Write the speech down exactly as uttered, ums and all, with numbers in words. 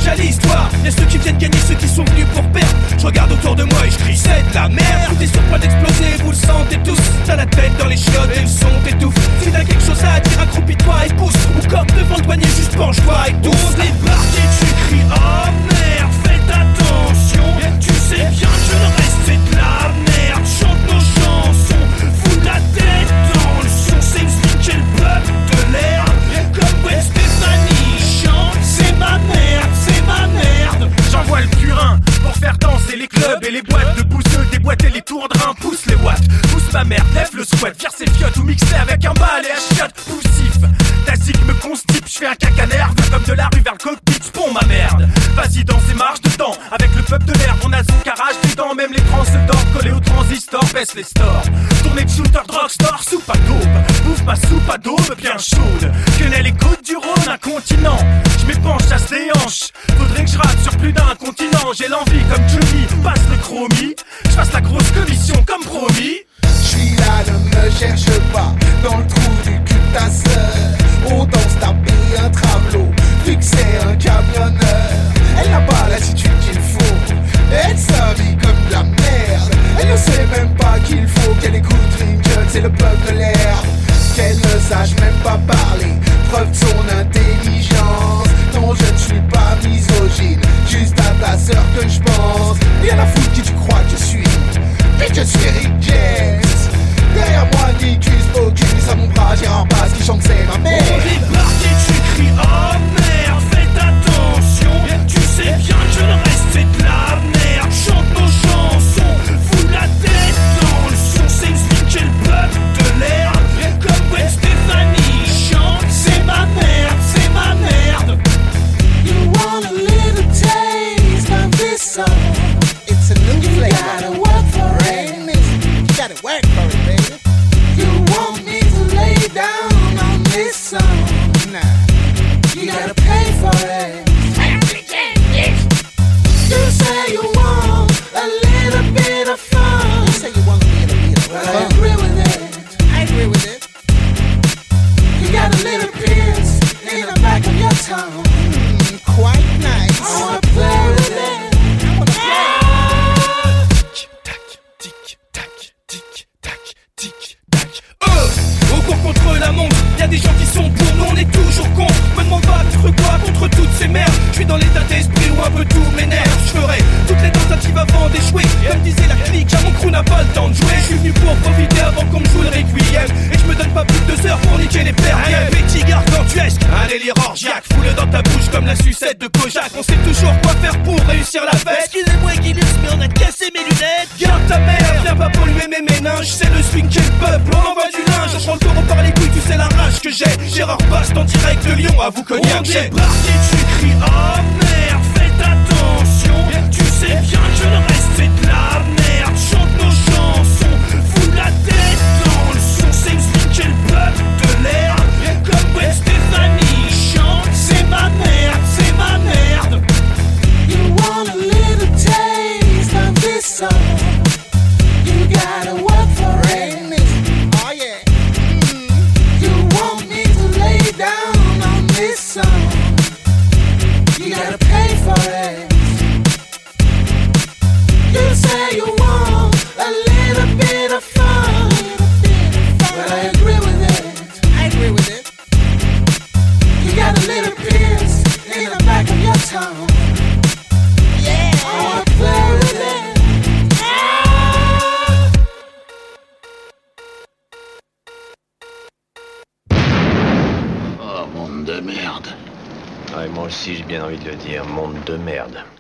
à l'histoire. Y'a ceux qui viennent gagner, ceux qui sont venus pour perdre. Je regarde autour de moi et je crie c'est de la merde. Tout est sur le point d'exploser, vous le sentez tous. T'as la tête dans les chiottes et le son t'étouffe. Si t'as quelque chose à dire, accroupis-toi et pousse. Ou comme devant le douanier, juste penche-toi et tousse. On débarque et tu cries oh merde, faites attention. Tu sais bien que le reste c'est de la merde. Chante nos chansons, fous la tête dans le son. C'est une swing et le peuple de l'air. Comme Gwen Stefani chante, c'est ma merde, c'est ma merde. J'envoie le purin pour faire danser les clubs et les boîtes. De pousseux, déboîter les tours de rein, pousse les watts. Pousse ma merde, lève le squat, vire ses fiottes ou mixer avec un bal et un chiotte poussif. Ta zig me constipe, j'fais un caca nerveux comme de la rue vers le cockpit, j'ponds ma merde. Vas-y danse et marche dedans, avec le peuple de l'air, on a son carrage dedans. Même les trans se dorment, collés au transistor, baisse les stores. Tournée de shooter, drugstore, soupe à daube. Bouffe ma soupe à daube bien chaude. Connais les côtes du Rhône, un continent. J'm'épanche, chasse les hanches. Faudrait que je rate sur plus d'un continent. J'ai l'envie comme Johnny, passe le chromie. J'fasse la grosse commission comme promis. J'suis là, ne me cherche pas dans le trou du cul de ta sœur. On danse taper un travelot, vu que c'est un camionneur. Elle n'a pas l'attitude qu'il faut, elle s'habille comme de la merde. Elle ne sait même pas qu'il faut qu'elle écoute Rinkel, c'est le peuple de l'air. Qu'elle ne sache même pas parler, preuve de son intelligence. Non, je ne suis pas misogyne, juste à ta sœur que je pense. Rien à foutre qui tu crois que je suis, puis que je suis Rick James. Derrière moi, Nicus, Pocus, à mon bras, Gérard Bass qui chante c'est ma mère. On débarque et tu cries oh merde, faites attention. Tu sais bien que le reste c'est de la merde. Chante nos chansons, fous la tête dans le son. C'est une swing et le peuple de l'air. Comme Gwen Stefani chante, c'est ma merde, c'est ma merde. You want a little taste of this song? It's a new flavor. You gotta work for it. You gotta work for it, baby. You want me to lay down on this song? Nah, you gotta pay for it. You say you want a little bit of fun. You say you want a little bit of fun. Well, I agree with it. I agree with it. You got a little pierce in the back of your tongue. Mm, quite nice. I wanna play with it. I wanna play. Tic tac, tic tac, tic tac, tic tac. Euh, au cours contre la montre, y'a des gens qui sont pour nous, on est toujours contre. Me demande pas contre quoi, contre toutes ces merdes. Je suis dans l'état d'esprit où un peu tout m'énerve. Je ferai toutes les tentatives avant d'échouer. Comme disait la clique, à mon crew n'a pas le temps de jouer. Je suis venu pour profiter avant qu'on me joue le requiem. Et je me donne pas plus de deux heures pour niquer les pères. Un petit gargantuesque, un délire orgiaque. Fous-le dans ta bouche comme la sucette de Kojak. On sait toujours quoi faire pour réussir la fête. Excusez-moi Guinness, mais on a cassé mes lunettes. Garde ta mère, viens pas polluer mes méninges. C'est le swing qu'est le peuple, on envoie du linge. Je rentre le taureau par les couilles, tu sais la rage que j'ai. Gérard Bast en direct de Lyon, à vous cogner un jet. On débarque et tu cries oh merde, faites attention. Tu sais bien que le reste c'est de la merde. Chante nos chansons, fous la tête dans le son. C'est une swing et le peuple de l'air. Comme Gwen Stefani chante, c'est ma merde, c'est ma merde. You want a little taste of this song? You gotta work for it. Oh yeah. Mm. You want me to lay down on this song? You gotta pay for it. You say you want a little bit of fun. Well, I agree with it. I agree with it. You got a little pierce in the back of your tongue. Yeah, I wanna play with it. Oh, monde de merde. Ouais, moi aussi j'ai bien envie de le dire, monde de merde.